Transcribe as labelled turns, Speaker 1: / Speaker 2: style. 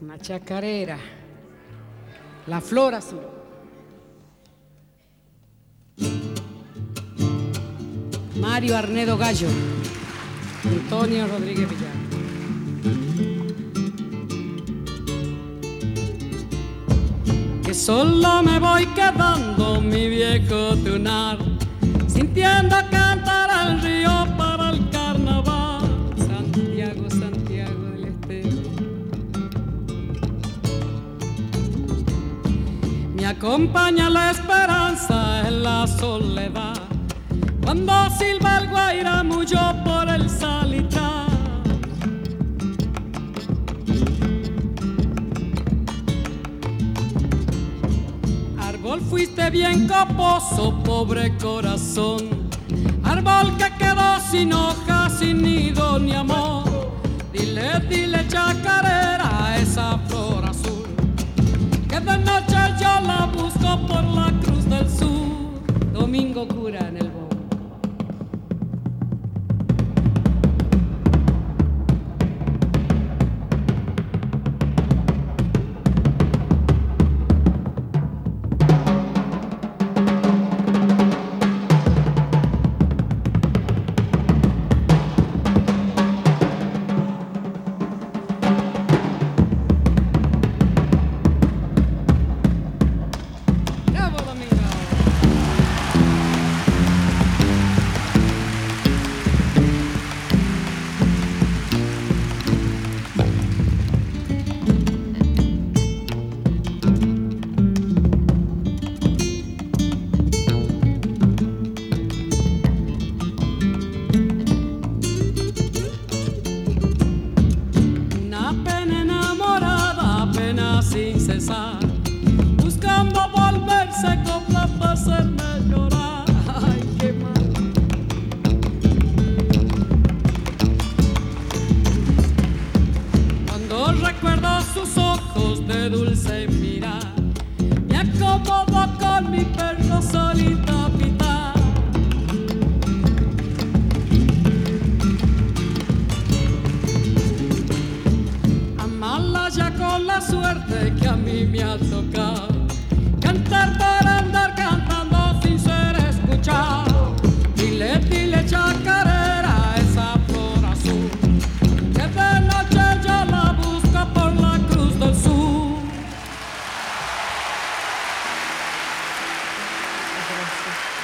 Speaker 1: Una chacarera, la flor azul. Mario Arnedo Gallo, Antonio Rodríguez Villar. Que solo me voy quedando, mi viejo tunar, sintiendo cantar al río para el carnaval. Santiago, Santiago del Estero. Me acompaña la esperanza en la soledad, cuando silba el guairamullo por el salitral. Árbol fuiste bien coposo, pobre corazón, árbol que quedó sin hojas, sin nido ni amor. Dile, dile chacarera a esa flor azul, que de noche yo la busco por la Cruz del Sur. Domingo Cura en el Bo. Buscando volverse copla para hacerme llorar. Ay, qué mal. Cuando recuerdo sus ojos de dulce mirar, me acomodo con mi perro solita a pitar. Amarla ya con la suerte que a mí me ha tocado, cantar para andar cantando sin ser escuchado. Dile, dile chacarera a esa flor azul, que de noche yo la busco por la Cruz del Sur. Gracias.